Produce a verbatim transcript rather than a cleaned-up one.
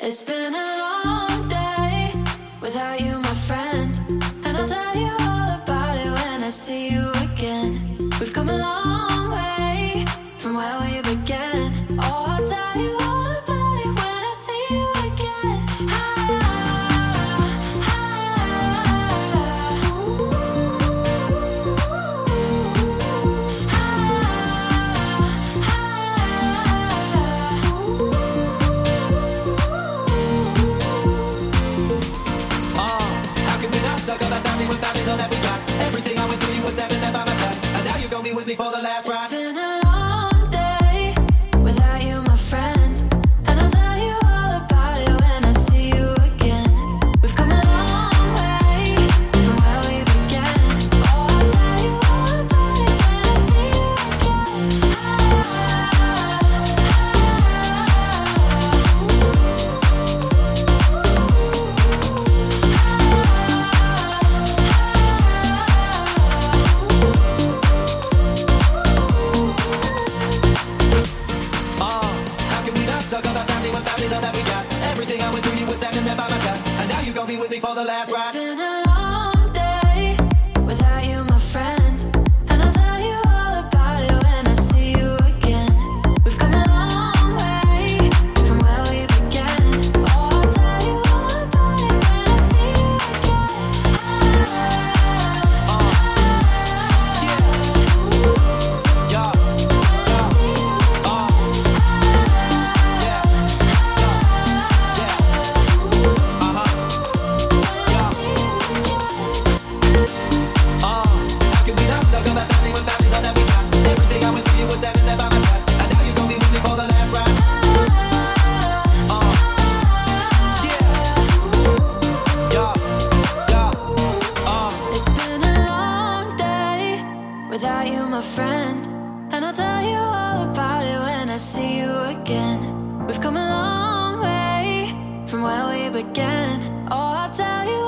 It's been a long day without you, my friend, and I'll tell you all about it when I see you again. We've come a long way from where we began. Oh, I'll tell you all about it when I see you again. Ah, ah, ooh, ah, ah, ooh. Talk about family when family's all that we got. Everything I went through, you were standing there by my side, and now you're gonna be with me for the last ride. It's been a long day without you, my friend, and I'll tell you all about it when I see you again. We've come a long way from where we began. Oh, I'll tell you all about it when I see you again. Ah, Talk about family when family's all that we got. Everything I went through, you were standing there by my side, and now you're gonna be with me for the last it's ride. been a long day without you, my friend, and I'll tell you all about it when I see you again. We've come a long way from where we began. Oh, I'll tell you all about it when I see you again. Ah, Uh, yeah, yeah, when I see you uh, yeah, yeah, uh-huh, yeah, uh. How can we not talk about family when family's all that we got? Everything I went through, you were standing there by my side, and now you're gonna be with me for the last ride. Uh, yeah, yeah, yeah, uh. It's been a long day without you, my friend, and I'll tell you all about it when I see you again. We've come a long way from where we began. Oh, I'll tell you